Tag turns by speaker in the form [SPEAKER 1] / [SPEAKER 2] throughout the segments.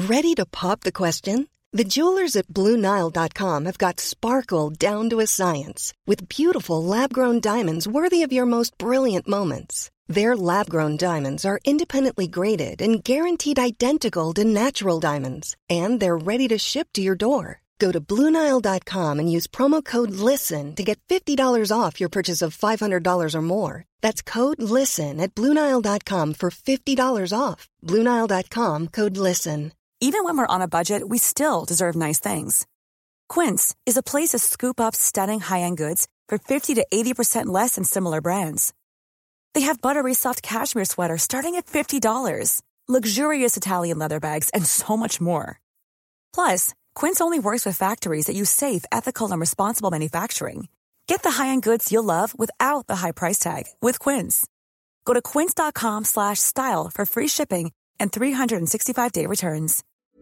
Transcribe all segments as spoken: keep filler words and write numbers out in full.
[SPEAKER 1] Ready to pop the question? The jewelers at Blue Nile dot com have got sparkle down to a science with beautiful lab-grown diamonds worthy of your most brilliant moments. Their lab-grown diamonds are independently graded and guaranteed identical to natural diamonds, and they're ready to ship to your door. Go to Blue Nile dot com and use promo code LISTEN to get fifty dollars off your purchase of five hundred dollars or more. That's code LISTEN at Blue Nile dot com for fifty dollars off. Blue Nile dot com, code LISTEN.
[SPEAKER 2] Even when we're on a budget, we still deserve nice things. Quince is a place to scoop up stunning high-end goods for fifty to eighty percent less than similar brands. They have buttery soft cashmere sweaters starting at fifty dollars, luxurious Italian leather bags, and so much more. Plus, Quince only works with factories that use safe, ethical, and responsible manufacturing. Get the high-end goods you'll love without the high price tag with Quince. Go to quince dot com slash style for free shipping and three hundred sixty-five day returns.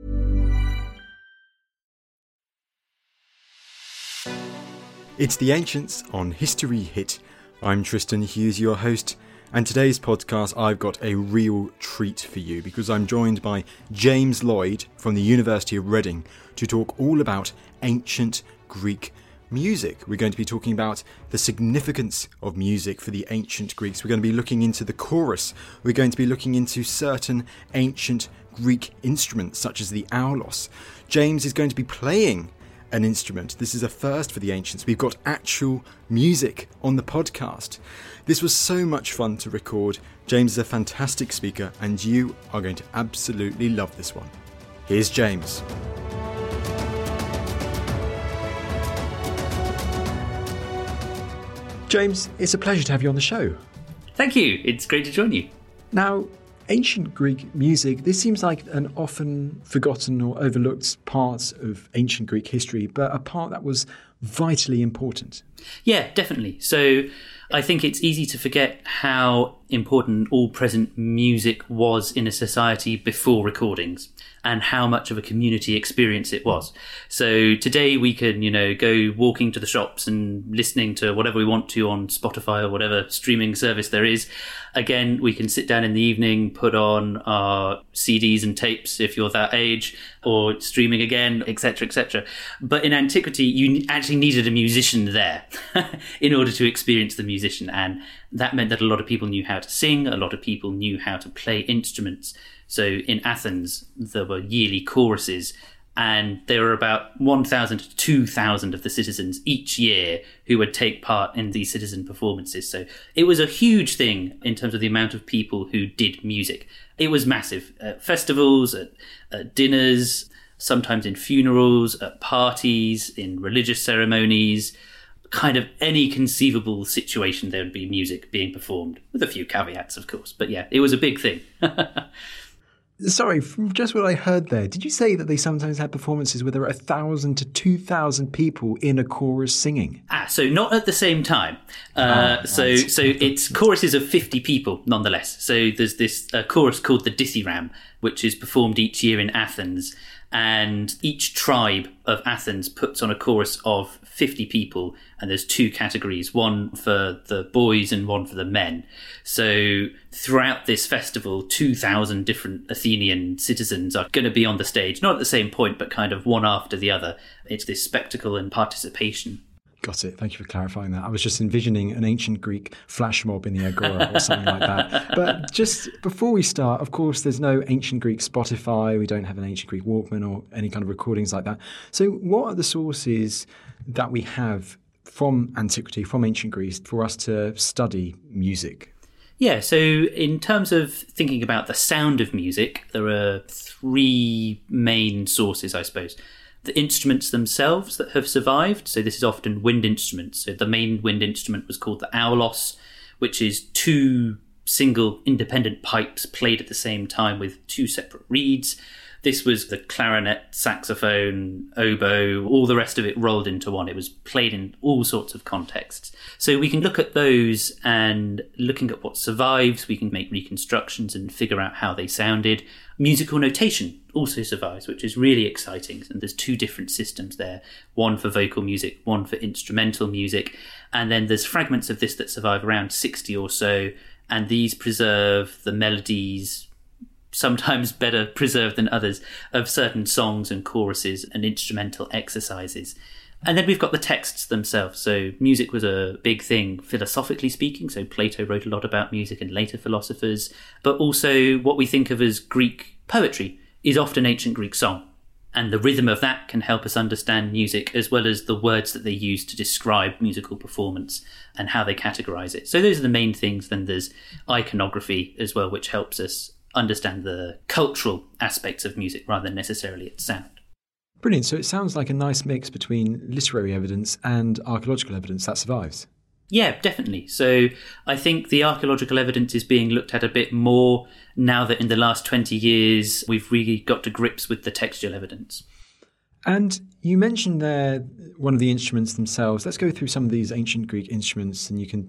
[SPEAKER 3] It's The Ancients on History Hit. I'm Tristan Hughes, your host, and today's podcast I've got a real treat for you because I'm joined by James Lloyd from the University of Reading to talk all about ancient Greek music. We're going to be talking about the significance of music for the ancient Greeks. We're going to be looking into the chorus. We're going to be looking into certain ancient Greek instruments such as the aulos. James is going to be playing an instrument. This is a first for the ancients. We've got actual music on the podcast. This was so much fun to record. James is a fantastic speaker and you are going to absolutely love this one. Here's James. James, it's a pleasure to have you on the show.
[SPEAKER 4] Thank you. It's great to join you.
[SPEAKER 3] Now, ancient Greek music, this seems like an often forgotten or overlooked part of ancient Greek history, but a part that was vitally important.
[SPEAKER 4] Yeah, definitely. So I think it's easy to forget how important all-present music was in a society before recordings and how much of a community experience it was. So today we can, you know, go walking to the shops and listening to whatever we want to on Spotify or whatever streaming service there is. Again, we can sit down in the evening, put on our C Ds and tapes if you're that age, or streaming again, et cetera, et cetera. But in antiquity, you actually needed a musician there in order to experience the musician. And that meant that a lot of people knew how to sing, a lot of people knew how to play instruments. So in Athens, there were yearly choruses, and there were about one thousand to two thousand of the citizens each year who would take part in these citizen performances. So it was a huge thing in terms of the amount of people who did music. It was massive. At festivals, at, at dinners, sometimes in funerals, at parties, in religious ceremonies, kind of any conceivable situation there would be music being performed, with a few caveats, of course. But yeah, it was a big thing.
[SPEAKER 3] Sorry, from just what I heard there, did you say that they sometimes had performances where there were one thousand to two thousand people in a chorus singing?
[SPEAKER 4] Ah, so not at the same time. Uh, ah, so right. so it's choruses of fifty people, nonetheless. So there's this uh, chorus called the Dithyramb, which is performed each year in Athens. And each tribe of Athens puts on a chorus of fifty people, and there's two categories, one for the boys and one for the men. So throughout this festival, two thousand different Athenian citizens are going to be on the stage, not at the same point, but kind of one after the other. It's this spectacle and participation.
[SPEAKER 3] Got it. Thank you for clarifying that. I was just envisioning an ancient Greek flash mob in the Agora or something like that. But just before we start, of course, there's no ancient Greek Spotify. We don't have an ancient Greek Walkman or any kind of recordings like that. So what are the sources that we have from antiquity, from ancient Greece, for us to study music?
[SPEAKER 4] Yeah, so in terms of thinking about the sound of music, there are three main sources, I suppose. The instruments themselves that have survived. So this is often wind instruments. So the main wind instrument was called the aulos, which is two single independent pipes played at the same time with two separate reeds. This was the clarinet, saxophone, oboe, all the rest of it rolled into one. It was played in all sorts of contexts. So we can look at those, and looking at what survives, we can make reconstructions and figure out how they sounded. Musical notation also survives, which is really exciting. And there's two different systems there, one for vocal music, one for instrumental music. And then there's fragments of this that survive, around sixty or so, and these preserve the melodies sometimes better preserved than others, of certain songs and choruses and instrumental exercises. And then we've got the texts themselves. So music was a big thing philosophically speaking. So Plato wrote a lot about music and later philosophers. But also what we think of as Greek poetry is often ancient Greek song. And the rhythm of that can help us understand music, as well as the words that they use to describe musical performance and how they categorize it. So those are the main things. Then there's iconography as well, which helps us understand the cultural aspects of music rather than necessarily its sound.
[SPEAKER 3] Brilliant. So it sounds like a nice mix between literary evidence and archaeological evidence that survives.
[SPEAKER 4] Yeah, definitely. So I think the archaeological evidence is being looked at a bit more now that in the last twenty years we've really got to grips with the textual evidence.
[SPEAKER 3] And you mentioned there one of the instruments themselves. Let's go through some of these ancient Greek instruments and you can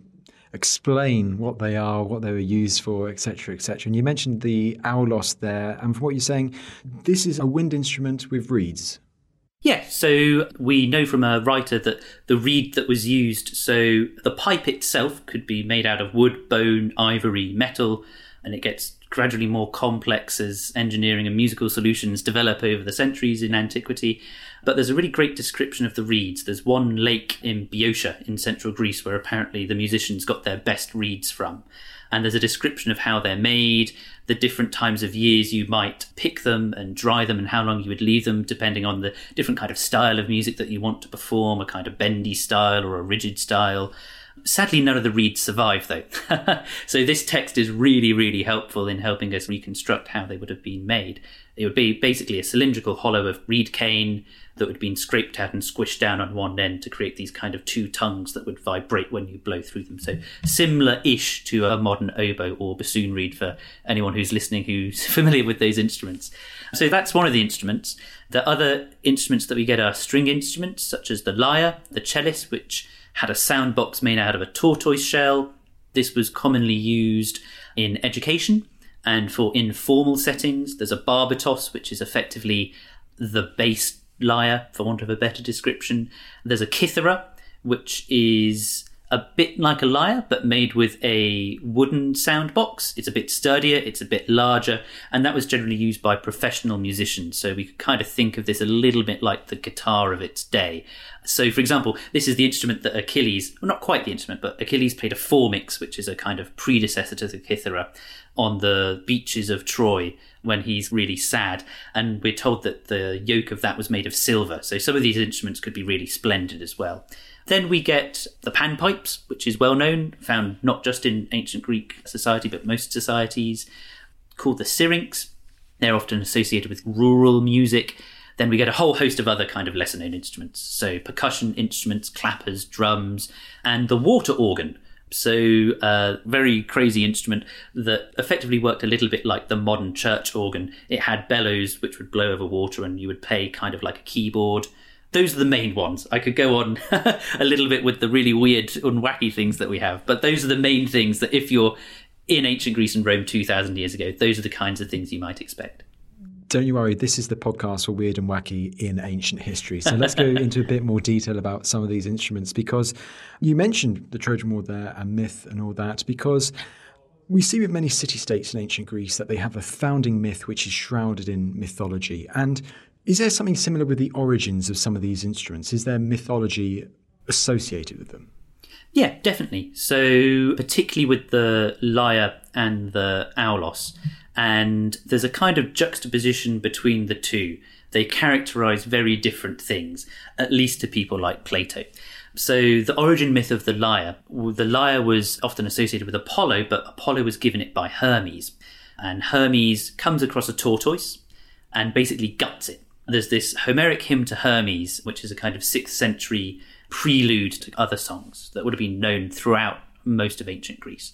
[SPEAKER 3] explain what they are, what they were used for, et cetera, et cetera. And you mentioned the aulos there. And from what you're saying, this is a wind instrument with reeds.
[SPEAKER 4] Yeah, so we know from a writer that the reed that was used, so the pipe itself could be made out of wood, bone, ivory, metal, and it gets gradually more complex as engineering and musical solutions develop over the centuries in antiquity. But there's a really great description of the reeds. There's one lake in Boeotia in central Greece where apparently the musicians got their best reeds from. And there's a description of how they're made, the different times of years you might pick them and dry them and how long you would leave them, depending on the different kind of style of music that you want to perform, a kind of bendy style or a rigid style. Sadly, none of the reeds survive, though. So this text is really, really helpful in helping us reconstruct how they would have been made. It would be basically a cylindrical hollow of reed cane that would have been scraped out and squished down on one end to create these kind of two tongues that would vibrate when you blow through them. So similar-ish to a modern oboe or bassoon reed for anyone who's listening who's familiar with those instruments. So that's one of the instruments. The other instruments that we get are string instruments, such as the lyre, the cellist, which had a sound box made out of a tortoise shell. This was commonly used in education and for informal settings. There's a barbitos, which is effectively the bass lyre, for want of a better description. There's a kithara, which is a bit like a lyre, but made with a wooden sound box. It's a bit sturdier, it's a bit larger, and that was generally used by professional musicians. So we could kind of think of this a little bit like the guitar of its day. So, for example, this is the instrument that Achilles, well, not quite the instrument, but Achilles played a formix, which is a kind of predecessor to the kithara, on the beaches of Troy when he's really sad. And we're told that the yoke of that was made of silver. So some of these instruments could be really splendid as well. Then we get the panpipes, which is well known, found not just in ancient Greek society, but most societies, called the syrinx. They're often associated with rural music. Then we get a whole host of other kind of lesser known instruments. So percussion instruments, clappers, drums, and the water organ. So a uh, very crazy instrument that effectively worked a little bit like the modern church organ. It had bellows which would blow over water and you would play kind of like a keyboard. Those are the main ones. I could go on a little bit with the really weird and wacky things that we have, but those are the main things that if you're in ancient Greece and Rome two thousand years ago, those are the kinds of things you might expect.
[SPEAKER 3] Don't you worry, this is the podcast for weird and wacky in ancient history. So let's go into a bit more detail about some of these instruments, because you mentioned the Trojan War there and myth and all that, because we see with many city-states in ancient Greece that they have a founding myth which is shrouded in mythology. And is there something similar with the origins of some of these instruments? Is there mythology associated with them?
[SPEAKER 4] Yeah, definitely. So particularly with the lyre and the aulos. And there's a kind of juxtaposition between the two. They characterize very different things, at least to people like Plato. So the origin myth of the lyre, the lyre was often associated with Apollo, but Apollo was given it by Hermes. And Hermes comes across a tortoise and basically guts it. There's this Homeric hymn to Hermes, which is a kind of sixth century prelude to other songs that would have been known throughout most of ancient Greece.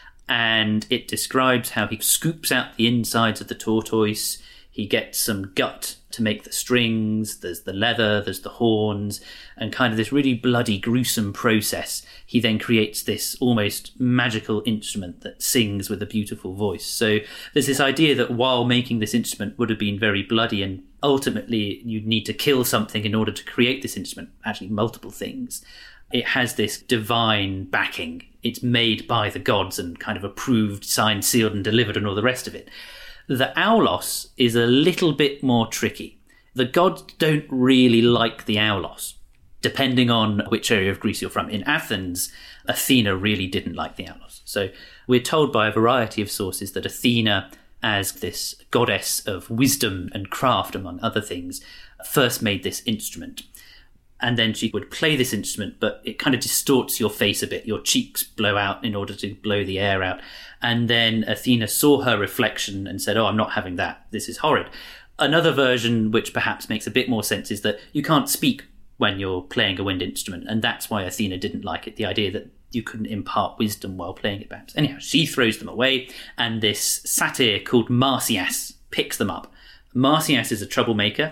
[SPEAKER 4] And it describes how he scoops out the insides of the tortoise. He gets some gut to make the strings. There's the leather, there's the horns, and kind of this really bloody, gruesome process. He then creates this almost magical instrument that sings with a beautiful voice. So there's this idea that while making this instrument would have been very bloody, and ultimately you'd need to kill something in order to create this instrument, actually multiple things, it has this divine backing. It's made by the gods and kind of approved, signed, sealed and delivered and all the rest of it. The aulos is a little bit more tricky. The gods don't really like the aulos, depending on which area of Greece you're from. In Athens, Athena really didn't like the aulos. So we're told by a variety of sources that Athena, as this goddess of wisdom and craft, among other things, first made this instrument. And then she would play this instrument, but it kind of distorts your face a bit. Your cheeks blow out in order to blow the air out. And then Athena saw her reflection and said, oh, I'm not having that. This is horrid. Another version, which perhaps makes a bit more sense, is that you can't speak when you're playing a wind instrument. And that's why Athena didn't like it, the idea that you couldn't impart wisdom while playing it, perhaps. Anyhow, she throws them away, and this satyr called Marsyas picks them up. Marsyas is a troublemaker,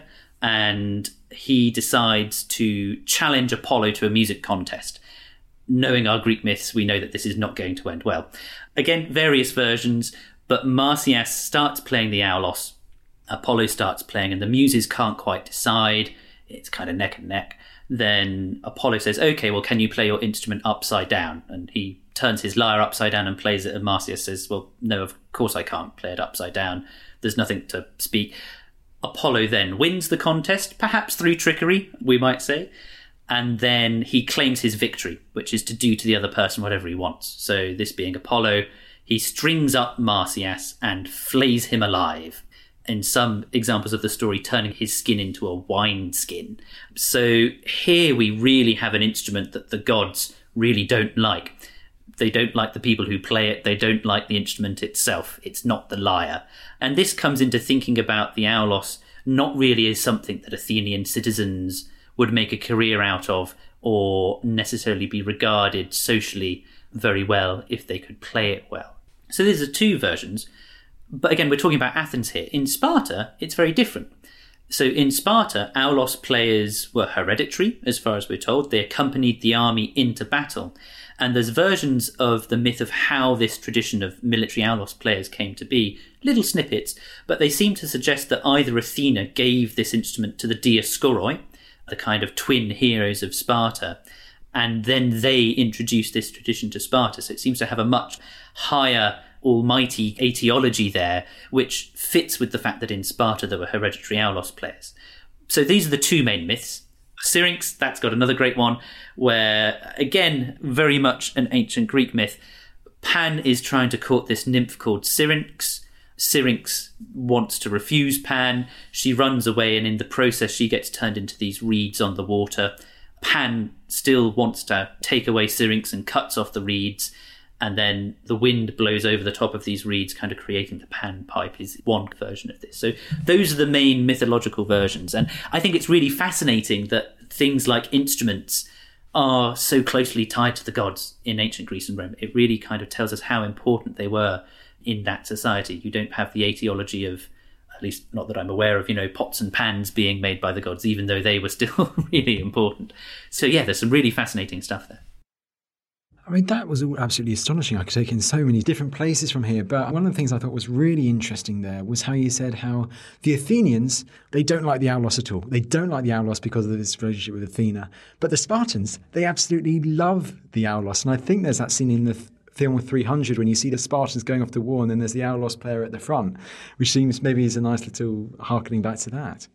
[SPEAKER 4] and he decides to challenge Apollo to a music contest. Knowing our Greek myths, we know that this is not going to end well. Again, various versions, but Marsyas starts playing the aulos, Apollo starts playing, and the muses can't quite decide. It's kind of neck and neck. Then Apollo says, okay, well, can you play your instrument upside down? And he turns his lyre upside down and plays it, and Marsyas says, well, no, of course I can't play it upside down. There's nothing to speak. Apollo then wins the contest, perhaps through trickery, we might say, and then he claims his victory, which is to do to the other person whatever he wants. So this being Apollo, he strings up Marsyas and flays him alive. In some examples of the story, turning his skin into a wine skin. So here we really have an instrument that the gods really don't like. They don't like the people who play it. They don't like the instrument itself. It's not the lyre. And this comes into thinking about the aulos not really as something that Athenian citizens would make a career out of or necessarily be regarded socially very well if they could play it well. So these are two versions. But again, we're talking about Athens here. In Sparta, it's very different. So in Sparta, aulos players were hereditary, as far as we're told. They accompanied the army into battle. And there's versions of the myth of how this tradition of military aulos players came to be, little snippets, but they seem to suggest that either Athena gave this instrument to the Dioskoroi, the kind of twin heroes of Sparta, and then they introduced this tradition to Sparta. So it seems to have a much higher almighty etiology there, which fits with the fact that in Sparta there were hereditary aulos players. So these are the two main myths. Syrinx, that's got another great one, where, again, very much an ancient Greek myth. Pan is trying to court this nymph called Syrinx. Syrinx wants to refuse Pan. She runs away, and in the process she gets turned into these reeds on the water. Pan still wants to take away Syrinx and cuts off the reeds, and then the wind blows over the top of these reeds, kind of creating the Pan pipe, is one version of this. So those are the main mythological versions. And I think it's really fascinating that things like instruments are so closely tied to the gods in ancient Greece and Rome. It really kind of tells us how important they were in that society. You don't have the etiology of, at least not that I'm aware of, you know, pots and pans being made by the gods, even though they were still really important. So yeah, there's some really fascinating stuff there.
[SPEAKER 3] I mean, that was all absolutely astonishing. I could take it in so many different places from here. But one of the things I thought was really interesting there was how you said how the Athenians, they don't like the aulos at all. They don't like the aulos because of this relationship with Athena. But the Spartans, they absolutely love the aulos. And I think there's that scene in the film three hundred when you see the Spartans going off to war and then there's the aulos player at the front, which seems maybe is a nice little harkening back to that.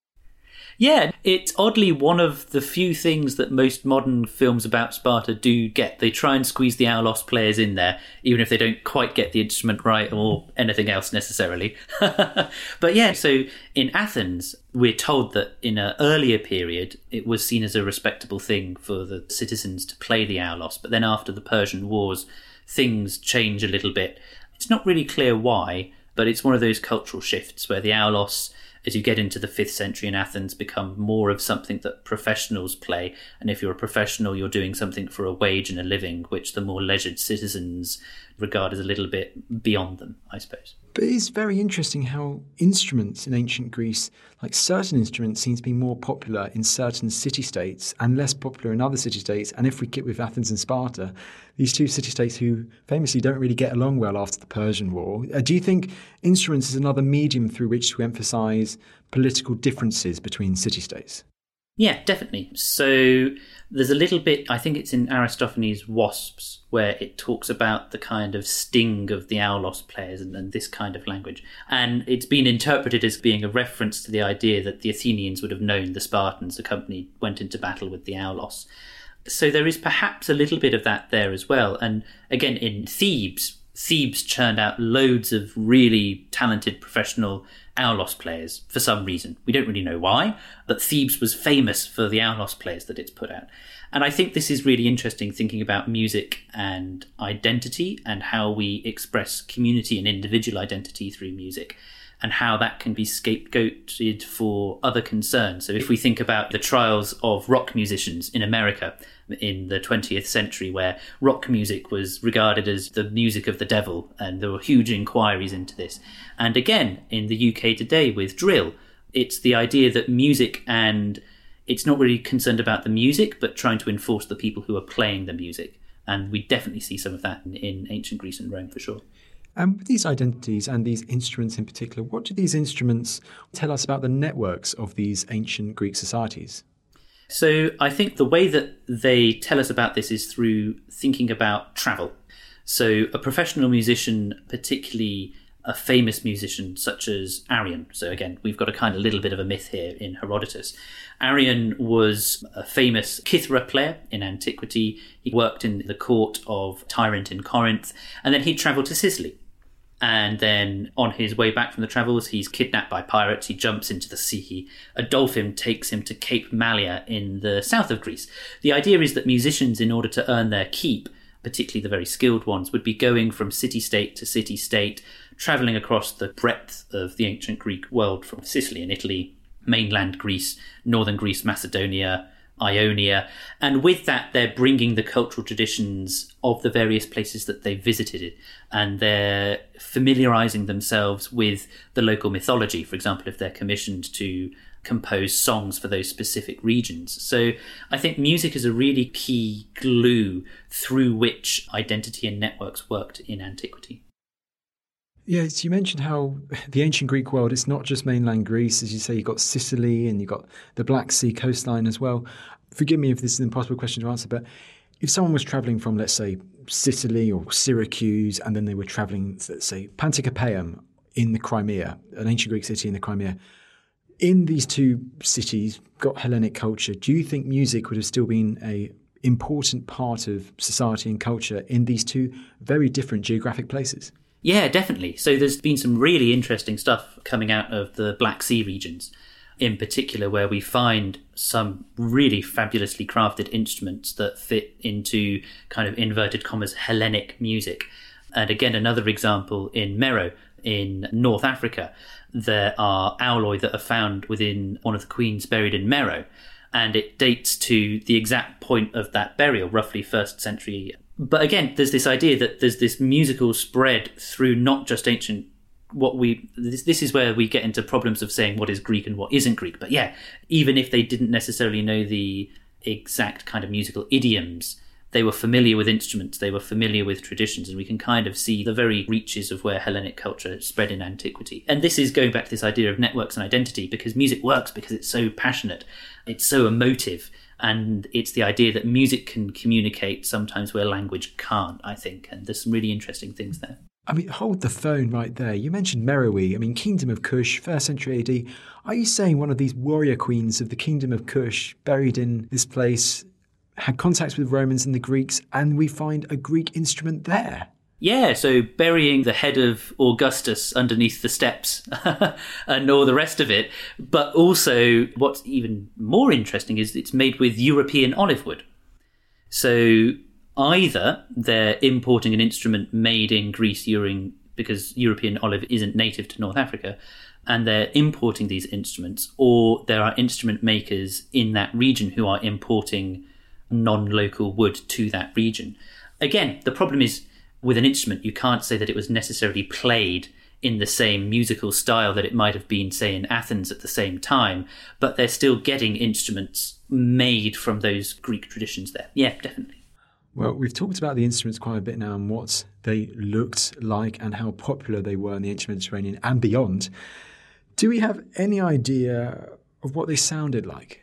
[SPEAKER 4] Yeah, it's oddly one of the few things that most modern films about Sparta do get. They try and squeeze the aulos players in there, even if they don't quite get the instrument right or anything else necessarily. But yeah, so in Athens, we're told that in an earlier period, it was seen as a respectable thing for the citizens to play the aulos. But then after the Persian Wars, things change a little bit. It's not really clear why, but it's one of those cultural shifts where the aulos, as you get into the fifth century in Athens, become more of something that professionals play. And if you're a professional, you're doing something for a wage and a living, which the more leisured citizens regard as a little bit beyond them, I suppose.
[SPEAKER 3] But it's very interesting how instruments in ancient Greece, like certain instruments, seem to be more popular in certain city-states and less popular in other city-states. And if we get with Athens and Sparta, these two city-states who famously don't really get along well after the Persian War, uh, do you think instruments is another medium through which to emphasise political differences between city-states?
[SPEAKER 4] Yeah, definitely. So there's a little bit, I think it's in Aristophanes' Wasps, where it talks about the kind of sting of the aulos players and, and this kind of language. And it's been interpreted as being a reference to the idea that the Athenians would have known the Spartans, the company went into battle with the aulos. So there is perhaps a little bit of that there as well. And again, in Thebes, Thebes churned out loads of really talented professional aulos players for some reason. We don't really know why, but Thebes was famous for the aulos players that it's put out. And I think this is really interesting, thinking about music and identity and how we express community and individual identity through music, and how that can be scapegoated for other concerns. So if we think about the trials of rock musicians in America in the twentieth century, where rock music was regarded as the music of the devil, and there were huge inquiries into this. And again, in the U K today with drill, it's the idea that music, and it's not really concerned about the music, but trying to enforce the people who are playing the music. And we definitely see some of that in, in ancient Greece and Rome for sure.
[SPEAKER 3] And with these identities and these instruments in particular, what do these instruments tell us about the networks of these ancient Greek societies?
[SPEAKER 4] So I think the way that they tell us about this is through thinking about travel. So a professional musician, particularly a famous musician such as Arion. So again, we've got a kind of little bit of a myth here in Herodotus. Arion was a famous kithra player in antiquity. He worked in the court of Tyrant in Corinth, and then he travelled to Sicily. And then on his way back from the travels, he's kidnapped by pirates. He jumps into the sea. A dolphin takes him to Cape Malea in the south of Greece. The idea is that musicians, in order to earn their keep, particularly the very skilled ones, would be going from city-state to city-state, travelling across the breadth of the ancient Greek world, from Sicily and Italy, mainland Greece, northern Greece, Macedonia, Ionia. And with that, they're bringing the cultural traditions of the various places that they visited, and they're familiarising themselves with the local mythology. For example, if they're commissioned to compose songs for those specific regions. So I think music is a really key glue through which identity and networks worked in antiquity.
[SPEAKER 3] Yes, you mentioned how the ancient Greek world, it's not just mainland Greece. As you say, you've got Sicily and you've got the Black Sea coastline as well. Forgive me if this is an impossible question to answer, but if someone was travelling from, let's say, Sicily or Syracuse, and then they were travelling, let's say, Pantikapaeum in the Crimea, an ancient Greek city in the Crimea, in these two cities, got Hellenic culture, do you think music would have still been a important part of society and culture in these two very different geographic places?
[SPEAKER 4] Yeah, definitely. So there's been some really interesting stuff coming out of the Black Sea regions, in particular, where we find some really fabulously crafted instruments that fit into kind of inverted commas Hellenic music. And again, another example in Meroe in North Africa, there are auloi that are found within one of the queens buried in Meroe, and it dates to the exact point of that burial, roughly first century. But again, there's this idea that there's this musical spread through not just ancient, what we, this, this is where we get into problems of saying what is Greek and what isn't Greek. But yeah, even if they didn't necessarily know the exact kind of musical idioms, they were familiar with instruments, they were familiar with traditions, and we can kind of see the very reaches of where Hellenic culture spread in antiquity. And this is going back to this idea of networks and identity, because music works because it's so passionate, it's so emotive. And it's the idea that music can communicate sometimes where language can't, I think. And there's some really interesting things there.
[SPEAKER 3] I mean, hold the phone right there. You mentioned Meroe. I mean, Kingdom of Kush, first century A D. Are you saying one of these warrior queens of the Kingdom of Kush, buried in this place, had contacts with Romans and the Greeks, and we find a Greek instrument there?
[SPEAKER 4] Yeah, so burying the head of Augustus underneath the steps and all the rest of it. But also, what's even more interesting is it's made with European olive wood. So either they're importing an instrument made in Greece during, because European olive isn't native to North Africa, and they're importing these instruments, or there are instrument makers in that region who are importing non-local wood to that region. Again, the problem is, with an instrument, you can't say that it was necessarily played in the same musical style that it might have been, say, in Athens at the same time, but they're still getting instruments made from those Greek traditions there. Yeah, definitely.
[SPEAKER 3] Well, we've talked about the instruments quite a bit now and what they looked like and how popular they were in the ancient Mediterranean and beyond. Do we have any idea of what they sounded like?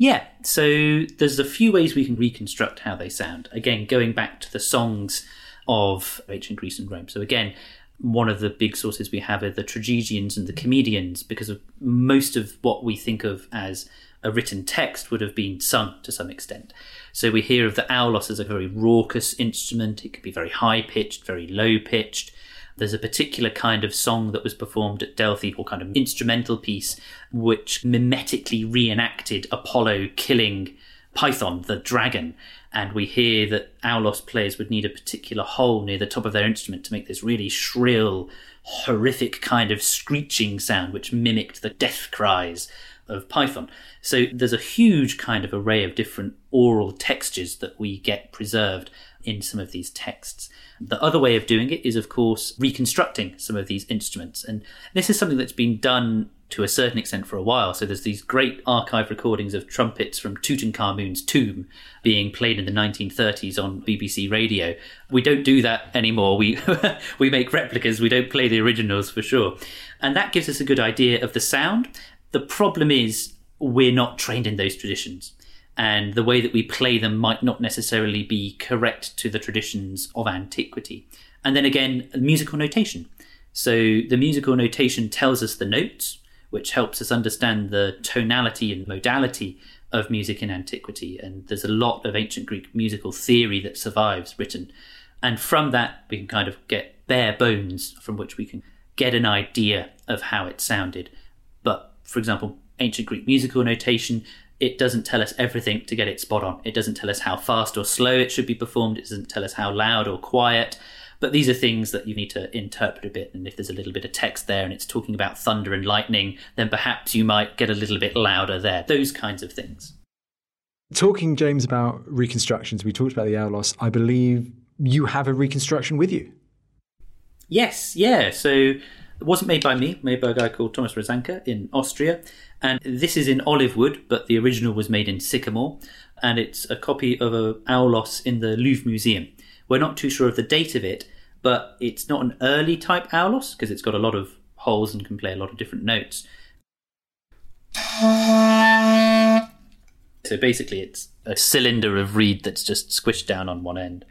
[SPEAKER 4] Yeah, so there's a few ways we can reconstruct how they sound. Again, going back to the songs of ancient Greece and Rome. So again, one of the big sources we have are the tragedians and the comedians, because of most of what we think of as a written text would have been sung to some extent. So we hear of the aulos as a very raucous instrument. It could be very high-pitched, very low-pitched. There's a particular kind of song that was performed at Delphi, or kind of instrumental piece, which mimetically reenacted Apollo killing Python, the dragon. And we hear that aulos players would need a particular hole near the top of their instrument to make this really shrill, horrific kind of screeching sound, which mimicked the death cries of Python. So there's a huge kind of array of different oral textures that we get preserved in some of these texts. The other way of doing it is, of course, reconstructing some of these instruments. And this is something that's been done to a certain extent for a while. So there's these great archive recordings of trumpets from Tutankhamun's tomb being played in the nineteen thirties on B B C radio. We don't do that anymore. We we make replicas. We don't play the originals for sure. And that gives us a good idea of the sound. The problem is we're not trained in those traditions. And the way that we play them might not necessarily be correct to the traditions of antiquity. And then again, musical notation. So the musical notation tells us the notes, which helps us understand the tonality and modality of music in antiquity. And there's a lot of ancient Greek musical theory that survives written. And from that, we can kind of get bare bones from which we can get an idea of how it sounded. But, for example, ancient Greek musical notation, it doesn't tell us everything to get it spot on. It doesn't tell us how fast or slow it should be performed. It doesn't tell us how loud or quiet. But these are things that you need to interpret a bit. And if there's a little bit of text there and it's talking about thunder and lightning, then perhaps you might get a little bit louder there. Those kinds of things.
[SPEAKER 3] Talking, James, about reconstructions, we talked about the aulos. I believe you have a reconstruction with you.
[SPEAKER 4] Yes, yeah. So it wasn't made by me, made by a guy called Thomas Rosanka in Austria. And this is in olive wood, but the original was made in sycamore. And it's a copy of a aulos in the Louvre Museum. We're not too sure of the date of it, but it's not an early type aulos because it's got a lot of holes and can play a lot of different notes. So basically it's a cylinder of reed that's just squished down on one end.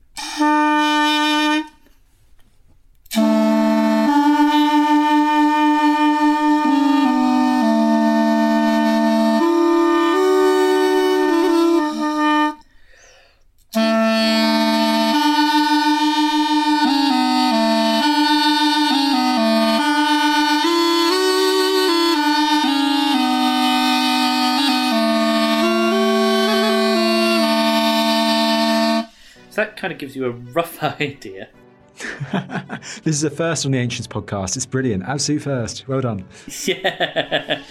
[SPEAKER 4] That kind of gives you a rough idea.
[SPEAKER 3] This is a first on the Ancients podcast. It's brilliant. Absolute first. Well done.
[SPEAKER 4] Yeah.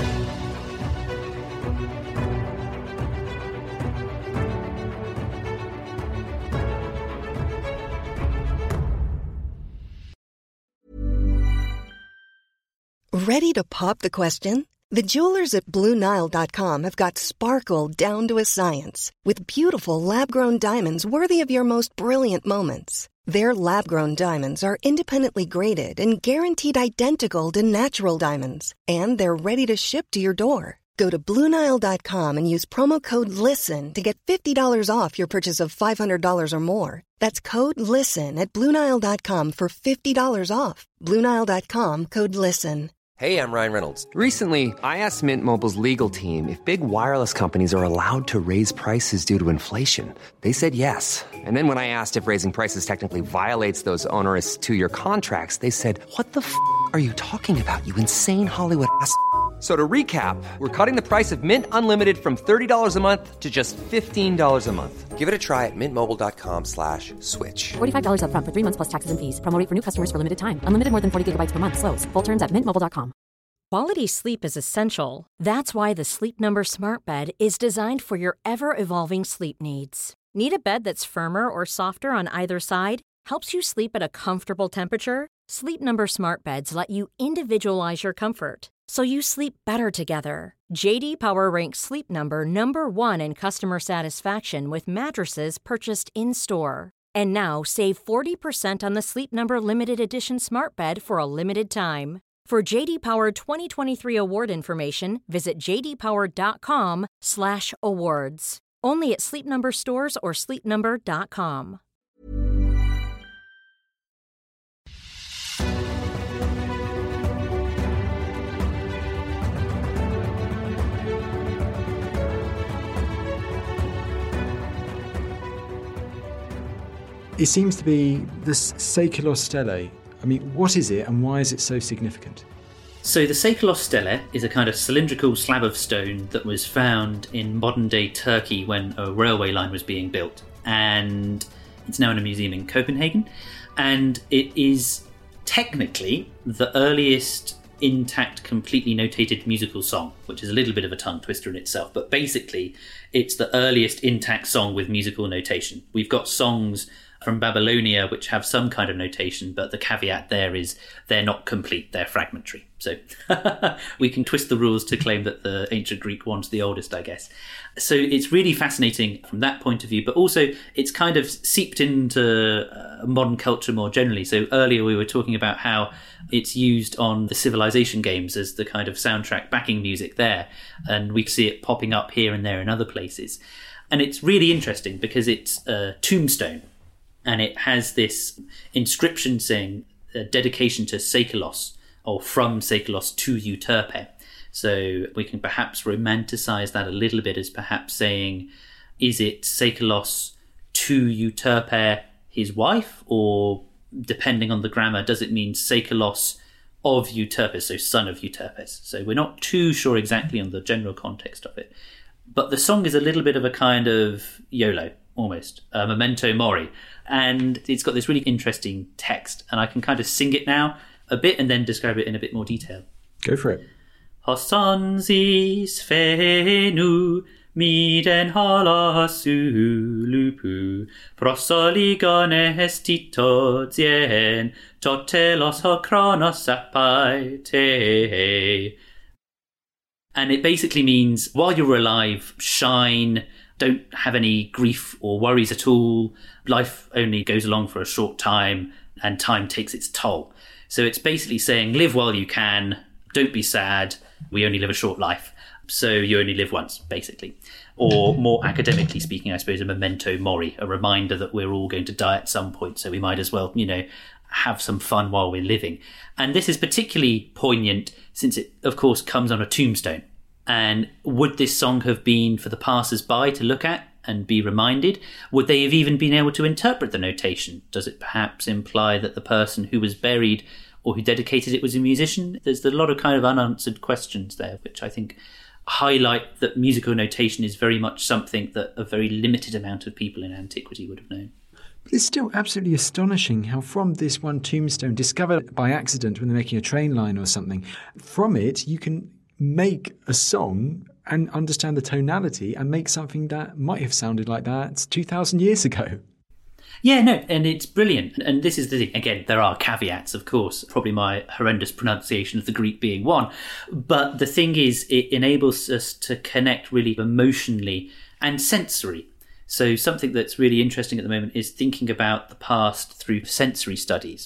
[SPEAKER 1] Ready to pop the question? The jewelers at Blue Nile dot com have got sparkle down to a science with beautiful lab-grown diamonds worthy of your most brilliant moments. Their lab-grown diamonds are independently graded and guaranteed identical to natural diamonds, and they're ready to ship to your door. Go to Blue Nile dot com and use promo code LISTEN to get fifty dollars off your purchase of five hundred dollars or more. That's code LISTEN at Blue Nile dot com for fifty dollars off. Blue Nile dot com, code LISTEN.
[SPEAKER 5] Hey, I'm Ryan Reynolds. Recently, I asked Mint Mobile's legal team if big wireless companies are allowed to raise prices due to inflation. They said yes. And then when I asked if raising prices technically violates those onerous two-year contracts, they said, what the f*** are you talking about, you insane Hollywood ass f- So to recap, we're cutting the price of Mint Unlimited from thirty dollars a month to just fifteen dollars a month. Give it a try at mintmobile.com slash switch.
[SPEAKER 6] forty-five dollars up front for three months plus taxes and fees. Promo rate for new customers for limited time. Unlimited more than forty gigabytes per month. Slows full terms at mint mobile dot com.
[SPEAKER 7] Quality sleep is essential. That's why the Sleep Number Smart Bed is designed for your ever-evolving sleep needs. Need a bed that's firmer or softer on either side? Helps you sleep at a comfortable temperature? Sleep Number Smart Beds let you individualize your comfort, so you sleep better together. J D Power ranks Sleep Number number one in customer satisfaction with mattresses purchased in-store. And now save forty percent on the Sleep Number Limited Edition Smart Bed for a limited time. For J D Power twenty twenty-three award information, visit j d power dot com slash awards. Only at Sleep Number stores or sleep number dot com.
[SPEAKER 3] It seems to be the Seikilos Stele. I mean, what is it and why is it so significant?
[SPEAKER 4] So the Seikilos Stele is a kind of cylindrical slab of stone that was found in modern-day Turkey when a railway line was being built. And it's now in a museum in Copenhagen. And it is technically the earliest intact, completely notated musical song, which is a little bit of a tongue twister in itself. But basically, it's the earliest intact song with musical notation. We've got songs from Babylonia which have some kind of notation, but the caveat there is they're not complete, they're fragmentary. So we can twist the rules to claim that the ancient Greek one's the oldest, I guess. So it's really fascinating from that point of view, but also it's kind of seeped into uh, modern culture more generally. So earlier we were talking about how it's used on the Civilization games as the kind of soundtrack backing music there, and we see it popping up here and there in other places. And it's really interesting because it's a tombstone, and it has this inscription saying a dedication to Seikilos, or from Seikilos to Euterpe. So we can perhaps romanticize that a little bit as perhaps saying, is it Seikilos to Euterpe, his wife, or depending on the grammar, does it mean Seikilos of Euterpes, so son of Euterpes? So we're not too sure exactly on the general context of it. But the song is a little bit of a kind of YOLO, almost, a memento mori. And it's got this really interesting text, and I can kind of sing it now a bit and then describe it in a bit more detail.
[SPEAKER 3] Go for it.
[SPEAKER 4] Hosonsis fenu miden halasu lupu prosoligones tito zien totelos hokronos apai te. And it basically means, while you're alive, shine, don't have any grief or worries at all. Life only goes along for a short time, and time takes its toll. So it's basically saying, live while you can, don't be sad, we only live a short life, so you only live once, basically. Or more academically speaking, I suppose, a memento mori, a reminder that we're all going to die at some point, so we might as well, you know, have some fun while we're living. And this is particularly poignant since it, of course, comes on a tombstone. And would this song have been for the passers-by to look at and be reminded? Would they have even been able to interpret the notation? Does it perhaps imply that the person who was buried or who dedicated it was a musician? There's a lot of kind of unanswered questions there, which I think highlight that musical notation is very much something that a very limited amount of people in antiquity would have known.
[SPEAKER 3] But it's still absolutely astonishing how from this one tombstone, discovered by accident when they're making a train line or something, from it you can make a song and understand the tonality and make something that might have sounded like that two thousand years ago.
[SPEAKER 4] Yeah, no, and it's brilliant. And this is the thing. Again, there are caveats, of course, probably my horrendous pronunciation of the Greek being one. But the thing is, it enables us to connect really emotionally and sensory. So something that's really interesting at the moment is thinking about the past through sensory studies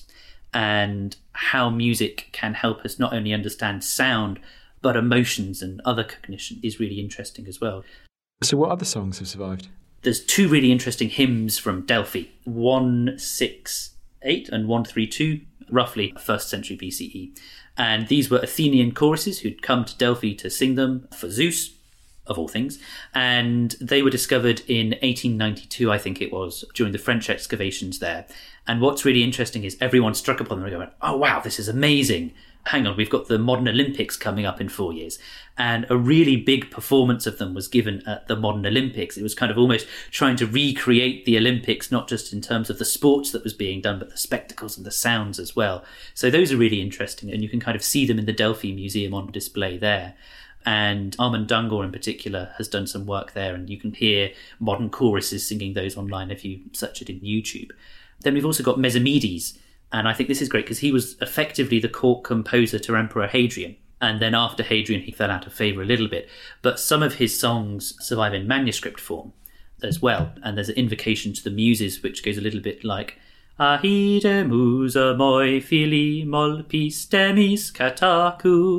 [SPEAKER 4] and how music can help us not only understand sound, but emotions and other cognition is really interesting as well.
[SPEAKER 3] So what other songs have survived?
[SPEAKER 4] There's two really interesting hymns from Delphi, one sixty-eight and one thirty-two, roughly first century B C E. And these were Athenian choruses who'd come to Delphi to sing them for Zeus, of all things. And they were discovered in eighteen ninety-two, I think it was, during the French excavations there. And what's really interesting is everyone struck upon them and going, oh, wow, this is amazing. Hang on, we've got the modern Olympics coming up in four years. And a really big performance of them was given at the modern Olympics. It was kind of almost trying to recreate the Olympics, not just in terms of the sports that was being done, but the spectacles and the sounds as well. So those are really interesting, and you can kind of see them in the Delphi Museum on display there. And Armand Dungor in particular has done some work there, and you can hear modern choruses singing those online if you search it in YouTube. Then we've also got Mesomedes, and I think this is great because he was effectively the court composer to Emperor Hadrian. And then after Hadrian, he fell out of favour a little bit. But some of his songs survive in manuscript form as well. And there's an invocation to the Muses, which goes a little bit like, Ahide musa moi fili mol pistemis kataku,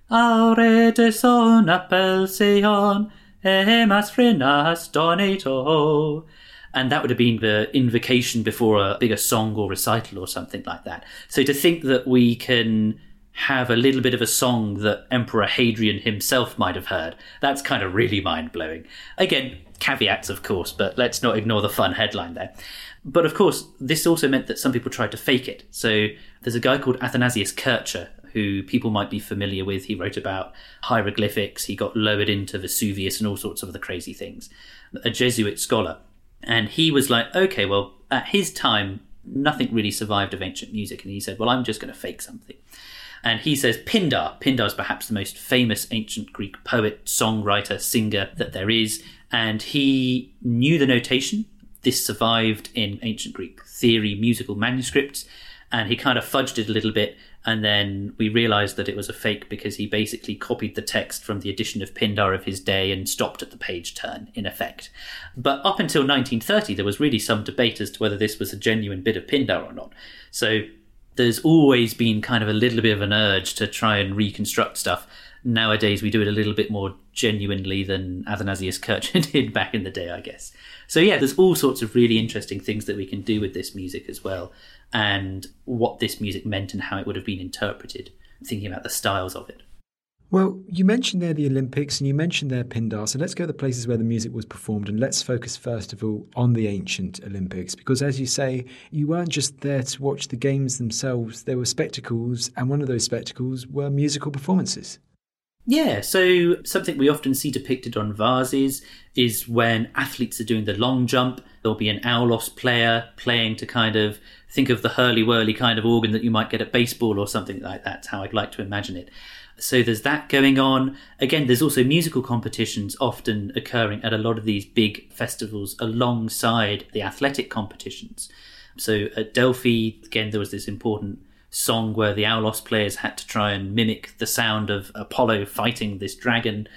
[SPEAKER 4] aurete son appel seon, emas frenas donato. And that would have been the invocation before a bigger song or recital or something like that. So to think that we can have a little bit of a song that Emperor Hadrian himself might have heard, that's kind of really mind-blowing. Again, caveats, of course, but let's not ignore the fun headline there. But of course, this also meant that some people tried to fake it. So there's a guy called Athanasius Kircher, who people might be familiar with. He wrote about hieroglyphics. He got lowered into Vesuvius and all sorts of other crazy things. A Jesuit scholar. And he was like, okay, well, at his time, nothing really survived of ancient music. And he said, well, I'm just going to fake something. And he says Pindar. Pindar is perhaps the most famous ancient Greek poet, songwriter, singer that there is. And he knew the notation. This survived in ancient Greek theory, musical manuscripts. And he kind of fudged it a little bit. And then we realized that it was a fake because he basically copied the text from the edition of Pindar of his day and stopped at the page turn, in effect. But up until nineteen thirty, there was really some debate as to whether this was a genuine bit of Pindar or not. So there's always been kind of a little bit of an urge to try and reconstruct stuff. Nowadays, we do it a little bit more genuinely than Athanasius Kircher did back in the day, I guess. So yeah, there's all sorts of really interesting things that we can do with this music as well, and what this music meant and how it would have been interpreted, thinking about the styles of it.
[SPEAKER 3] Well, you mentioned there the Olympics and you mentioned there Pindar, so let's go to the places where the music was performed, and let's focus first of all on the ancient Olympics, because as you say, you weren't just there to watch the games themselves, there were spectacles, and one of those spectacles were musical performances.
[SPEAKER 4] Yeah, so something we often see depicted on vases is when athletes are doing the long jump, there'll be an aulos player playing to kind of think of the hurly-whirly kind of organ that you might get at baseball or something like that. That's how I'd like to imagine it. So there's that going on. Again, there's also musical competitions often occurring at a lot of these big festivals alongside the athletic competitions. So at Delphi, again, there was this important song where the aulos players had to try and mimic the sound of Apollo fighting this dragon,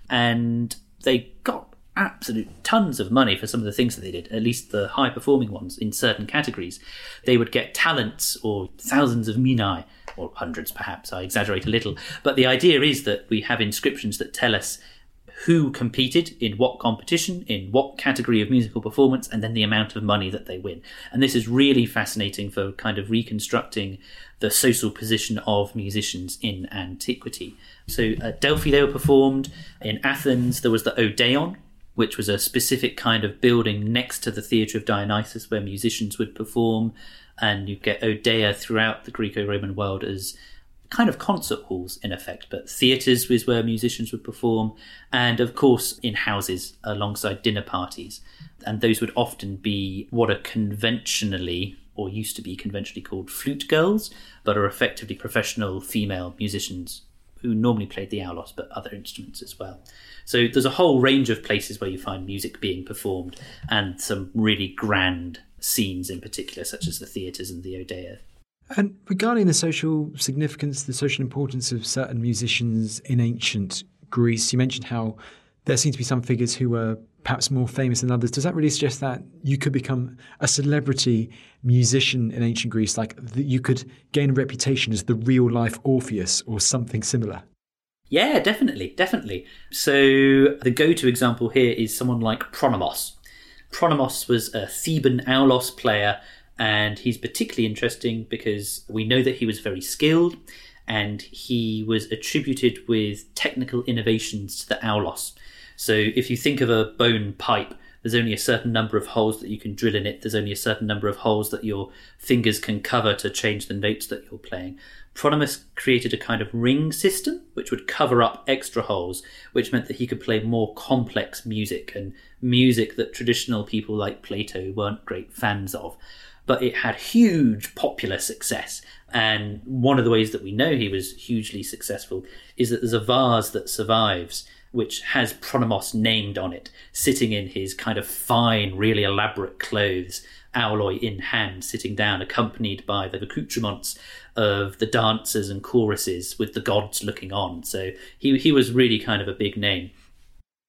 [SPEAKER 4] and they got absolute tons of money for some of the things that they did, at least the high performing ones in certain categories. They would get talents or thousands of minae, or hundreds perhaps, I exaggerate a little, but the idea is that we have inscriptions that tell us who competed in what competition, in what category of musical performance, and then the amount of money that they win. And this is really fascinating for kind of reconstructing the social position of musicians in antiquity. So at Delphi they were performed. In Athens there was the Odeon, which was a specific kind of building next to the Theatre of Dionysus where musicians would perform, and you get Odeia throughout the Greco-Roman world as kind of concert halls in effect, but theatres was where musicians would perform, and of course in houses alongside dinner parties. And those would often be what are conventionally, or used to be conventionally called flute girls, but are effectively professional female musicians who normally played the aulos but other instruments as well. So there's a whole range of places where you find music being performed, and some really grand scenes in particular, such as the theatres and the Odeia.
[SPEAKER 3] And regarding the social significance, the social importance of certain musicians in ancient Greece, you mentioned how there seem to be some figures who were perhaps more famous than others. Does that really suggest that you could become a celebrity musician in ancient Greece, like that you could gain a reputation as the real-life Orpheus or something similar?
[SPEAKER 4] Yeah, definitely, definitely. So the go-to example here is someone like Pronymos. Pronymos was a Theban aulos player, and he's particularly interesting because we know that he was very skilled, and he was attributed with technical innovations to the aulos. So if you think of a bone pipe, there's only a certain number of holes that you can drill in it. There's only a certain number of holes that your fingers can cover to change the notes that you're playing. Pronymos created a kind of ring system which would cover up extra holes, which meant that he could play more complex music, and music that traditional people like Plato weren't great fans of. But it had huge popular success. And one of the ways that we know he was hugely successful is that there's a vase that survives which has Pronymos named on it, sitting in his kind of fine, really elaborate clothes, auloi in hand, sitting down, accompanied by the accoutrements of the dancers and choruses with the gods looking on. So he he was really kind of a big name.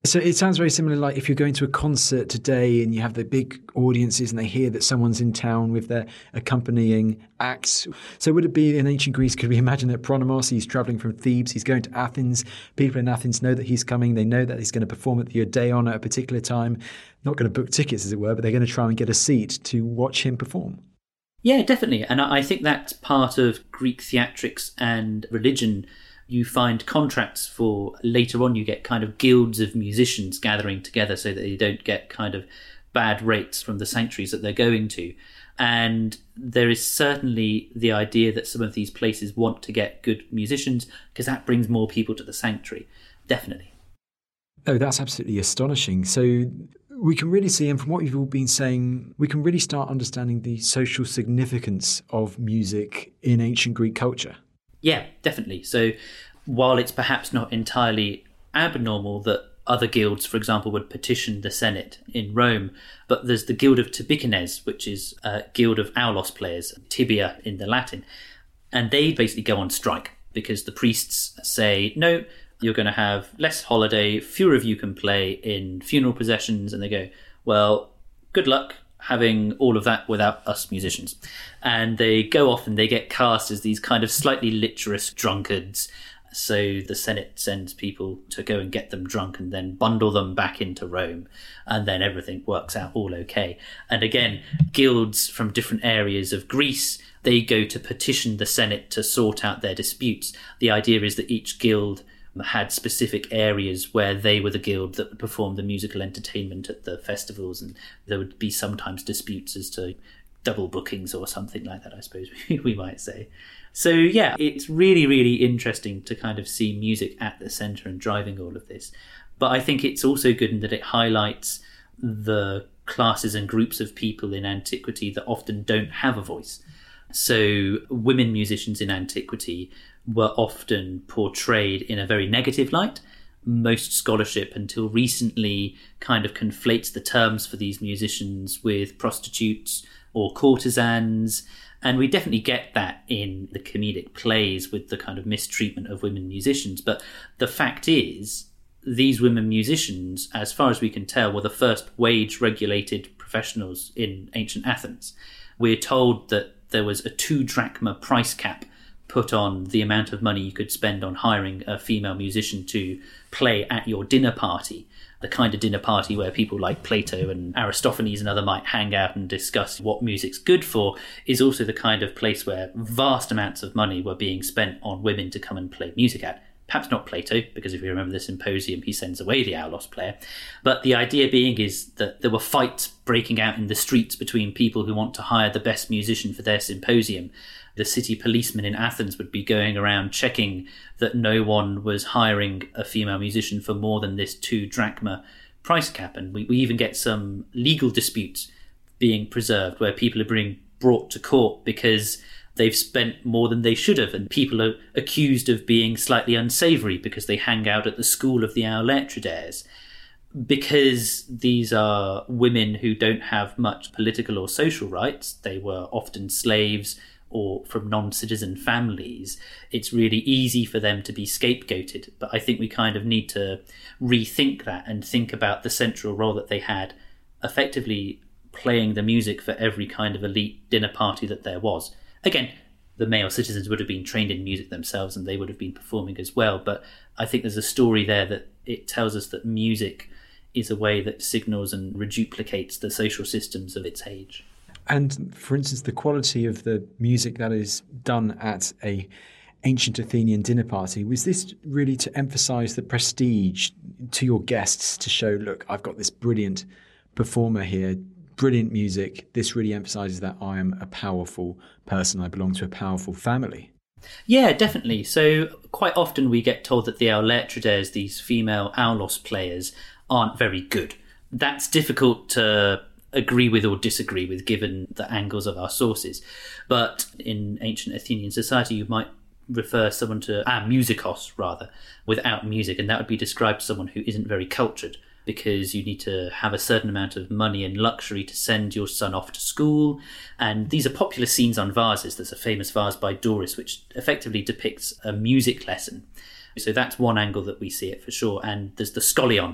[SPEAKER 3] So it sounds very similar, like if you're going to a concert today and you have the big audiences and they hear that someone's in town with their accompanying acts. So would it be in ancient Greece, could we imagine that Pronomos, he's travelling from Thebes, he's going to Athens, people in Athens know that he's coming, they know that he's going to perform at the Odeon at a particular time, not going to book tickets as it were, but they're going to try and get a seat to watch him perform?
[SPEAKER 4] Yeah, definitely. And I think that's part of Greek theatrics and religion. You find contracts for later on, you get kind of guilds of musicians gathering together so that they don't get kind of bad rates from the sanctuaries that they're going to. And there is certainly the idea that some of these places want to get good musicians because that brings more people to the sanctuary. Definitely.
[SPEAKER 3] Oh, that's absolutely astonishing. So we can really see, and from what you've all been saying, we can really start understanding the social significance of music in ancient Greek culture.
[SPEAKER 4] Yeah, definitely. So while it's perhaps not entirely abnormal that other guilds, for example, would petition the Senate in Rome, but there's the Guild of Tibicines, which is a guild of aulos players, tibia in the Latin, and they basically go on strike because the priests say, no, you're going to have less holiday, fewer of you can play in funeral processions, and they go, well, good luck having all of that without us musicians. And they go off and they get cast as these kind of slightly liturous drunkards. So the Senate sends people to go and get them drunk and then bundle them back into Rome. And then everything works out all okay. And again, guilds from different areas of Greece, they go to petition the Senate to sort out their disputes. The idea is that each guild had specific areas where they were the guild that would perform the musical entertainment at the festivals, and there would be sometimes disputes as to double bookings or something like that, I suppose we might say. So yeah, it's really, really interesting to kind of see music at the centre and driving all of this. But I think it's also good in that it highlights the classes and groups of people in antiquity that often don't have a voice. So women musicians in antiquity were often portrayed in a very negative light. Most scholarship until recently kind of conflates the terms for these musicians with prostitutes or courtesans. And we definitely get that in the comedic plays with the kind of mistreatment of women musicians. But the fact is, these women musicians, as far as we can tell, were the first wage-regulated professionals in ancient Athens. We're told that there was a two drachma price cap put on the amount of money you could spend on hiring a female musician to play at your dinner party. The kind of dinner party where people like Plato and Aristophanes and other might hang out and discuss what music's good for is also the kind of place where vast amounts of money were being spent on women to come and play music at. Perhaps not Plato, because if you remember the symposium, he sends away the aulos player. But the idea being is that there were fights breaking out in the streets between people who want to hire the best musician for their symposium. The city policemen in Athens would be going around checking that no one was hiring a female musician for more than this two drachma price cap. And we, we even get some legal disputes being preserved where people are being brought to court because they've spent more than they should have, and people are accused of being slightly unsavoury because they hang out at the school of the Auletridaires. Because these are women who don't have much political or social rights, they were often slaves or from non-citizen families, it's really easy for them to be scapegoated. But I think we kind of need to rethink that and think about the central role that they had, effectively playing the music for every kind of elite dinner party that there was. Again, the male citizens would have been trained in music themselves and they would have been performing as well. But I think there's a story there that it tells us that music is a way that signals and reduplicates the social systems of its age.
[SPEAKER 3] And for instance, the quality of the music that is done at a ancient Athenian dinner party, was this really to emphasize the prestige to your guests, to show, look, I've got this brilliant performer here, brilliant music. This really emphasizes that I am a powerful person. I belong to a powerful family.
[SPEAKER 4] Yeah, definitely. So quite often we get told that the Auletridaires, these female aulos players, aren't very good. That's difficult to agree with or disagree with given the angles of our sources. But in ancient Athenian society, you might refer someone to amusikos, rather, without music, and that would be described as someone who isn't very cultured, because you need to have a certain amount of money and luxury to send your son off to school. And these are popular scenes on vases. There's a famous vase by Doris which effectively depicts a music lesson. So that's one angle that we see it for sure. And there's the scholion,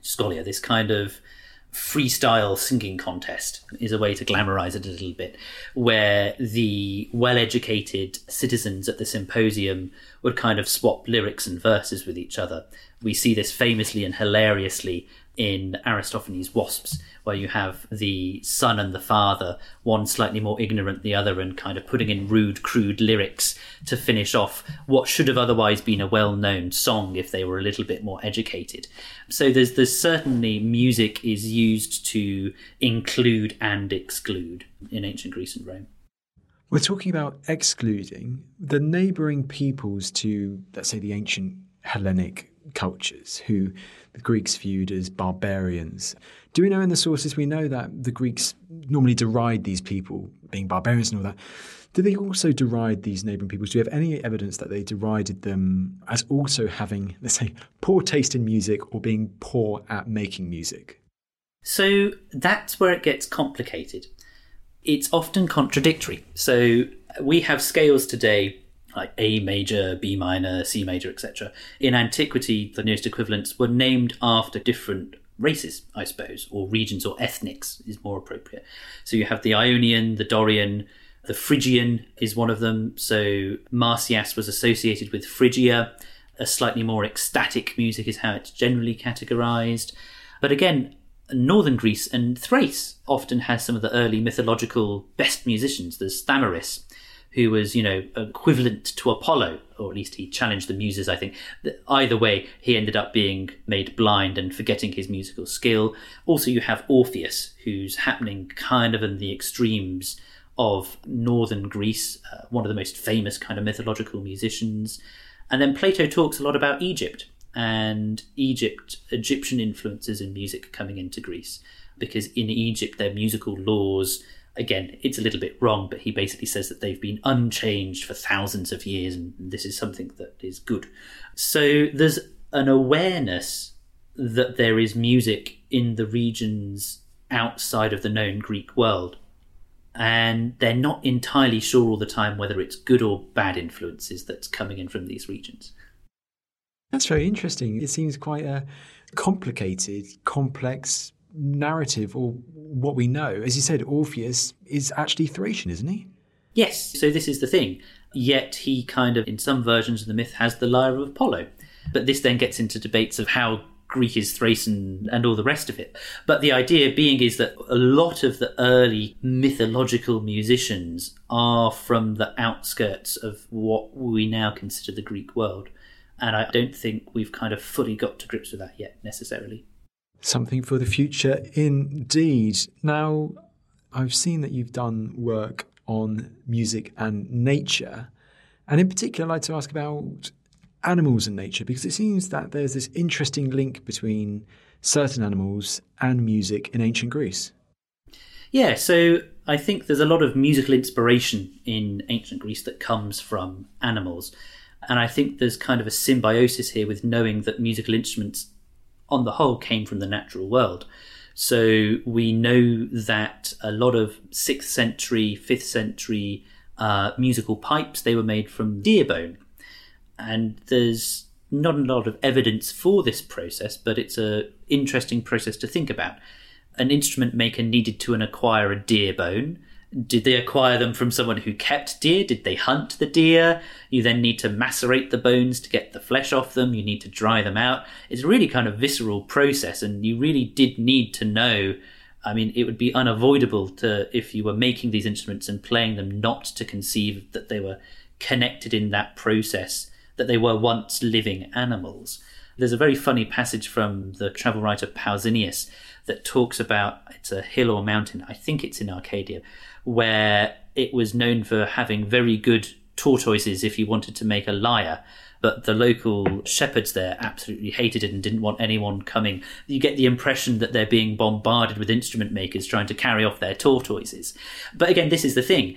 [SPEAKER 4] scholia, this kind of freestyle singing contest is a way to glamorize it a little bit, where the well-educated citizens at the symposium would kind of swap lyrics and verses with each other. We see this famously and hilariously in Aristophanes' Wasps, where you have the son and the father, one slightly more ignorant than the other, and kind of putting in rude, crude lyrics to finish off what should have otherwise been a well-known song if they were a little bit more educated. So there's, there's certainly music is used to include and exclude in ancient Greece and Rome.
[SPEAKER 3] We're talking about excluding the neighbouring peoples to, let's say, the ancient Hellenic cultures, who the Greeks viewed as barbarians. Do we know in the sources, we know that the Greeks normally deride these people being barbarians and all that. Do they also deride these neighbouring peoples? Do we have any evidence that they derided them as also having, let's say, poor taste in music or being poor at making music?
[SPEAKER 4] So that's where it gets complicated. It's often contradictory. So we have scales today like A major, B minor, C major, et cetera. In antiquity, the nearest equivalents were named after different races, I suppose, or regions, or ethnics is more appropriate. So you have the Ionian, the Dorian, the Phrygian is one of them. So Marsyas was associated with Phrygia. A slightly more ecstatic music is how it's generally categorized. But again, northern Greece and Thrace often has some of the early mythological best musicians. There's Thamyris, who was, you know, equivalent to Apollo, or at least he challenged the muses, I think. Either way, he ended up being made blind and forgetting his musical skill. Also, you have Orpheus, who's happening kind of in the extremes of northern Greece, uh, one of the most famous kind of mythological musicians. And then Plato talks a lot about Egypt, and Egypt, Egyptian influences in music coming into Greece, because in Egypt, their musical laws, again, it's a little bit wrong, but he basically says that they've been unchanged for thousands of years, and this is something that is good. So there's an awareness that there is music in the regions outside of the known Greek world, and they're not entirely sure all the time whether it's good or bad influences that's coming in from these regions.
[SPEAKER 3] That's very interesting. It seems quite a complicated, complex narrative, or what we know. As you said, Orpheus is actually Thracian, isn't he?
[SPEAKER 4] Yes, so this is the thing. Yet he kind of, in some versions of the myth, has the lyre of Apollo. But this then gets into debates of how Greek is Thracian and all the rest of it. But the idea being is that a lot of the early mythological musicians are from the outskirts of what we now consider the Greek world. And I don't think we've kind of fully got to grips with that yet, necessarily.
[SPEAKER 3] Something for the future indeed. Now, I've seen that you've done work on music and nature, and in particular I'd like to ask about animals and nature, because it seems that there's this interesting link between certain animals and music in ancient Greece.
[SPEAKER 4] Yeah, so I think there's a lot of musical inspiration in ancient Greece that comes from animals, and I think there's kind of a symbiosis here with knowing that musical instruments on the whole came from the natural world. So we know that a lot of sixth century, fifth century uh, musical pipes, they were made from deer bone. And there's not a lot of evidence for this process, but it's an interesting process to think about. An instrument maker needed to acquire a deer bone. Did they acquire them from someone who kept deer? Did they hunt the deer? You then need to macerate the bones to get the flesh off them. You need to dry them out. It's a really kind of visceral process, and you really did need to know. I mean, it would be unavoidable to, if you were making these instruments and playing them, not to conceive that they were connected in that process, that they were once living animals. There's a very funny passage from the travel writer Pausanias that talks about, it's a hill or mountain, I think it's in Arcadia, where it was known for having very good tortoises if you wanted to make a lyre, but the local shepherds there absolutely hated it and didn't want anyone coming. You get the impression that they're being bombarded with instrument makers trying to carry off their tortoises. But again, this is the thing.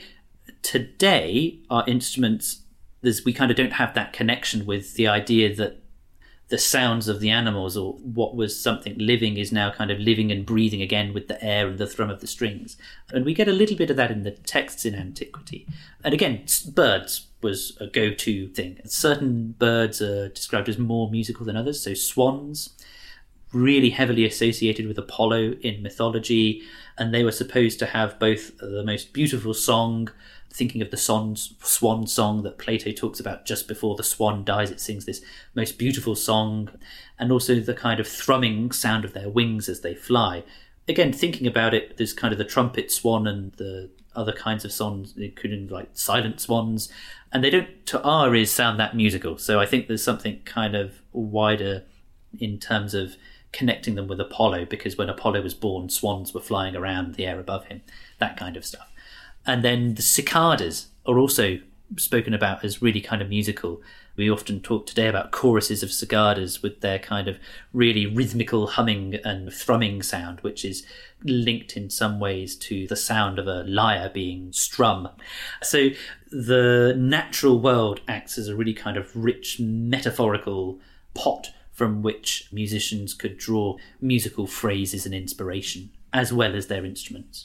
[SPEAKER 4] Today, our instruments, there's, we kind of don't have that connection with the idea that the sounds of the animals, or what was something living, is now kind of living and breathing again with the air and the thrum of the strings. And we get a little bit of that in the texts in antiquity. And again, birds was a go-to thing. Certain birds are described as more musical than others. So swans, really heavily associated with Apollo in mythology, and they were supposed to have both the most beautiful song, thinking of the swan, swan song that Plato talks about just before the swan dies. It sings this most beautiful song, and also the kind of thrumming sound of their wings as they fly. Again, thinking about it, there's kind of the trumpet swan and the other kinds of swans, including like silent swans, and they don't, to our ears, sound that musical. So I think there's something kind of wider in terms of connecting them with Apollo, because when Apollo was born, swans were flying around the air above him, that kind of stuff. And then the cicadas are also spoken about as really kind of musical. We often talk today about choruses of cicadas with their kind of really rhythmical humming and thrumming sound, which is linked in some ways to the sound of a lyre being strum. So the natural world acts as a really kind of rich metaphorical pot from which musicians could draw musical phrases and inspiration, as well as their instruments.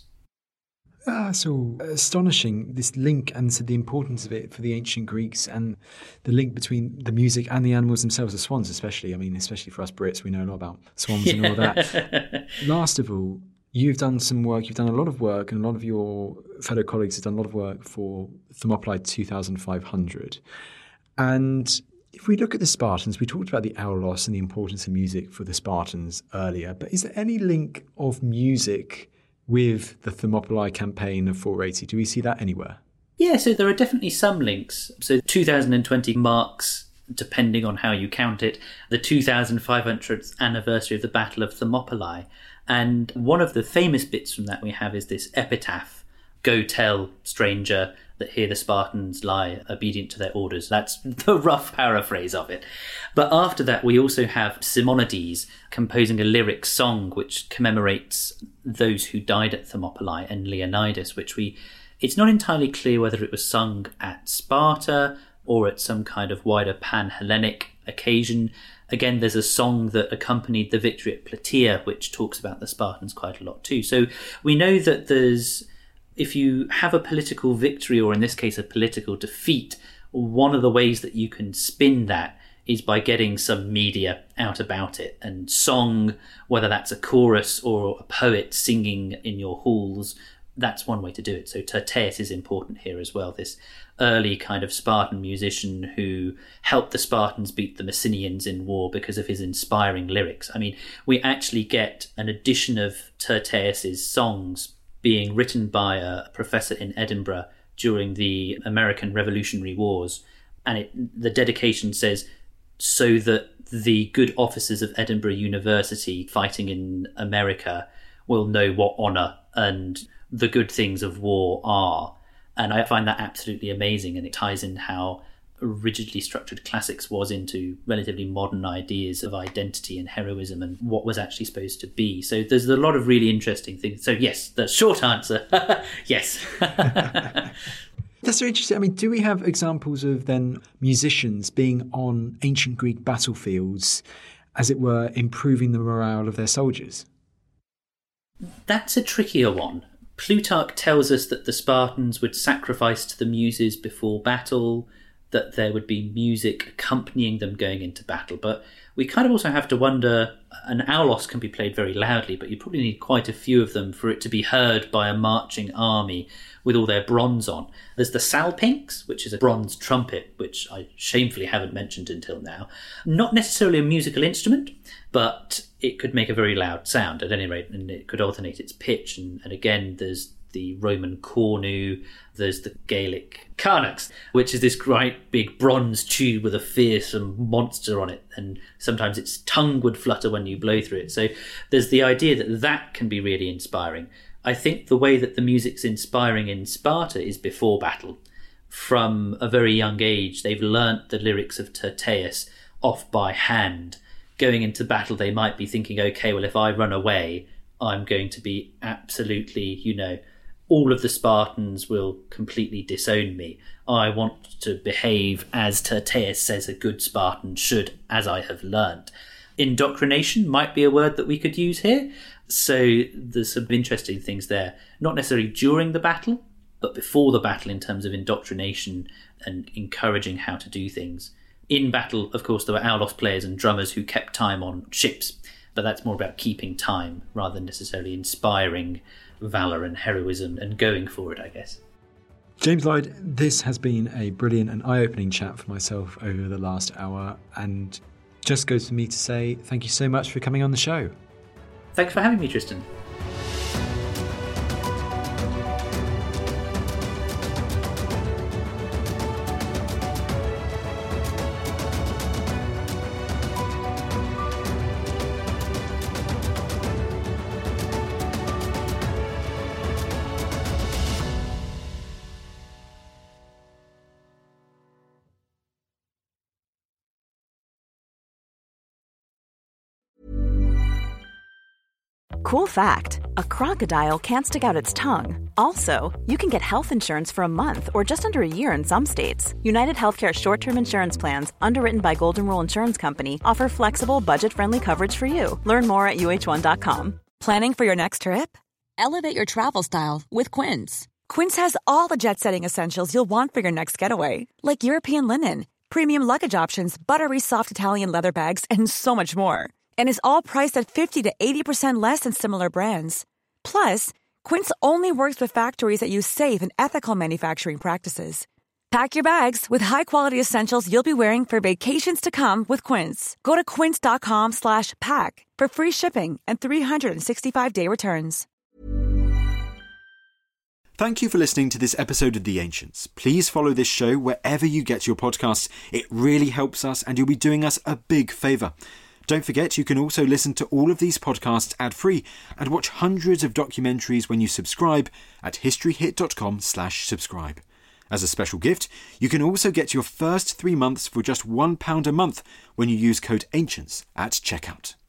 [SPEAKER 3] Ah, so astonishing, this link, and so the importance of it for the ancient Greeks, and the link between the music and the animals themselves, the swans especially. I mean, especially for us Brits, we know a lot about swans yeah. and all that. Last of all, you've done some work, you've done a lot of work, and a lot of your fellow colleagues have done a lot of work for Thermopylae two thousand five hundred. And if we look at the Spartans, we talked about the aulos and the importance of music for the Spartans earlier, but is there any link of music with the Thermopylae campaign of four eighty? Do we see that anywhere?
[SPEAKER 4] Yeah, so there are definitely some links. So two thousand twenty marks, depending on how you count it, the two thousand five hundredth anniversary of the Battle of Thermopylae. And one of the famous bits from that we have is this epitaph, "Go tell, stranger, that here the Spartans lie, obedient to their orders." That's the rough paraphrase of it. But after that, we also have Simonides composing a lyric song which commemorates those who died at Thermopylae, and Leonidas, which we... It's not entirely clear whether it was sung at Sparta or at some kind of wider pan-Hellenic occasion. Again, there's a song that accompanied the victory at Plataea, which talks about the Spartans quite a lot too. So we know that there's... If you have a political victory, or in this case a political defeat, one of the ways that you can spin that is by getting some media out about it, and song, whether that's a chorus or a poet singing in your halls, that's one way to do it. So Tyrtaeus is important here as well, this early kind of Spartan musician who helped the Spartans beat the Messenians in war because of his inspiring lyrics. I mean, we actually get an edition of Tyrtaeus's songs being written by a professor in Edinburgh during the American Revolutionary Wars. And it, the dedication says, "So that the good officers of Edinburgh University fighting in America will know what honour and the good things of war are." And I find that absolutely amazing, and it ties in how rigidly structured classics was into relatively modern ideas of identity and heroism and what was actually supposed to be. So there's a lot of really interesting things. So yes, the short answer, yes.
[SPEAKER 3] That's so interesting. I mean, do we have examples of then musicians being on ancient Greek battlefields, as it were, improving the morale of their soldiers?
[SPEAKER 4] That's a trickier one. Plutarch tells us that the Spartans would sacrifice to the Muses before battle, that there would be music accompanying them going into battle. But we kind of also have to wonder, an aulos can be played very loudly, but you probably need quite a few of them for it to be heard by a marching army with all their bronze on. There's the salpinx, which is a bronze trumpet, which I shamefully haven't mentioned until now. Not necessarily a musical instrument, but it could make a very loud sound at any rate, and it could alternate its pitch. And, and again, there's the Roman cornu, there's the Gaelic carnux, which is this great big bronze tube with a fearsome monster on it, and sometimes its tongue would flutter when you blow through it. So there's the idea that that can be really inspiring. I think the way that the music's inspiring in Sparta is before battle. From a very young age, they've learnt the lyrics of Tyrtaeus off by hand. Going into battle, they might be thinking, okay, well, if I run away, I'm going to be absolutely, you know, all of the Spartans will completely disown me. I want to behave as Tyrtaeus says a good Spartan should, as I have learnt. Indoctrination might be a word that we could use here. So there's some interesting things there. Not necessarily during the battle, but before the battle in terms of indoctrination and encouraging how to do things. In battle, of course, there were aulos players and drummers who kept time on ships. but that's more about keeping time rather than necessarily inspiring valour and heroism and going for it, I guess.
[SPEAKER 3] James Lloyd, this has been a brilliant and eye-opening chat for myself over the last hour, and just goes for me to say thank you so much for coming on the show.
[SPEAKER 4] Thanks for having me, Tristan.
[SPEAKER 2] Cool fact, a crocodile can't stick out its tongue. Also, you can get health insurance for a month or just under a year in some states. United Healthcare short-term insurance plans, underwritten by Golden Rule Insurance Company, offer flexible, budget-friendly coverage for you. Learn more at U H one dot com. Planning for your next trip? Elevate your travel style with Quince. Quince has all the jet-setting essentials you'll want for your next getaway, like European linen, premium luggage options, buttery soft Italian leather bags, and so much more. And is all priced at fifty to eighty percent less than similar brands. Plus, Quince only works with factories that use safe and ethical manufacturing practices. Pack your bags with high-quality essentials you'll be wearing for vacations to come with Quince. Go to quince.com slash pack for free shipping and three sixty-five day returns.
[SPEAKER 3] Thank you for listening to this episode of The Ancients. Please follow this show wherever you get your podcasts. It really helps us, and you'll be doing us a big favour. Don't forget, you can also listen to all of these podcasts ad-free and watch hundreds of documentaries when you subscribe at historyhit.com slash subscribe. As a special gift, you can also get your first three months for just one pound a month when you use code ANCIENTS at checkout.